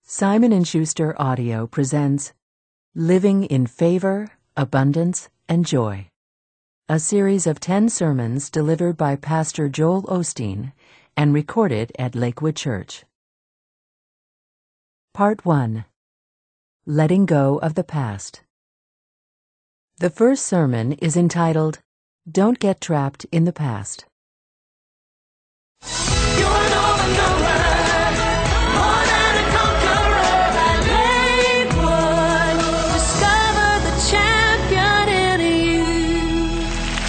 Simon & Schuster Audio presents Living in Favor, Abundance, and Joy, a series of 10 sermons delivered by Pastor Joel Osteen and recorded at Lakewood Church. Part 1. Letting Go of the Past. The first sermon is entitled, Don't Get Trapped in the Past. You're an overcomer, more than a conqueror at Lakewood. Discover the champion in you.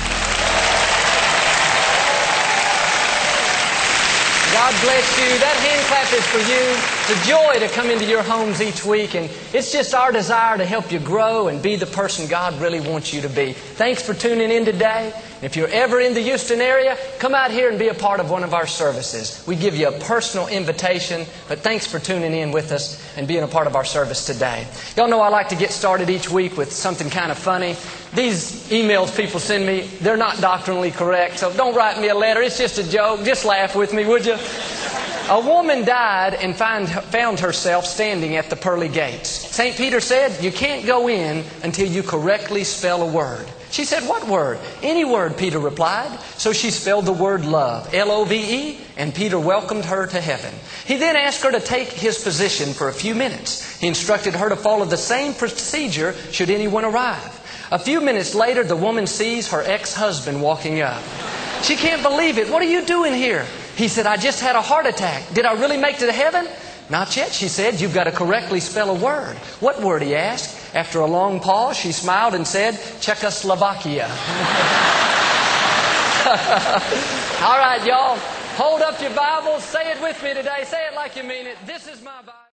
God bless you. That hand clap is for you. It's a joy to come into your homes each week, and it's just our desire to help you grow and be the person God really wants you to be. Thanks for tuning in today. If you're ever in the Houston area, come out here and be a part of one of our services. We give you a personal invitation, but thanks for tuning in with us and being a part of our service today. Y'all know I like to get started each week with something kind of funny. These emails people send me, they're not doctrinally correct, so don't write me a letter. It's just a joke. Just laugh with me, would you? A woman died and found herself standing at the pearly gates. St. Peter said, you can't go in until you correctly spell a word. She said, what word? Any word, Peter replied. So she spelled the word love, L-O-V-E, and Peter welcomed her to heaven. He then asked her to take his position for a few minutes. He instructed her to follow the same procedure should anyone arrive. A few minutes later, the woman sees her ex-husband walking up. She can't believe it. What are you doing here? He said, I just had a heart attack. Did I really make it to heaven? Not yet, she said. You've got to correctly spell a word. What word, he asked. After a long pause, she smiled and said, Czechoslovakia. All right, y'all. Hold up your Bibles. Say it with me today. Say it like you mean it. This is my Bible.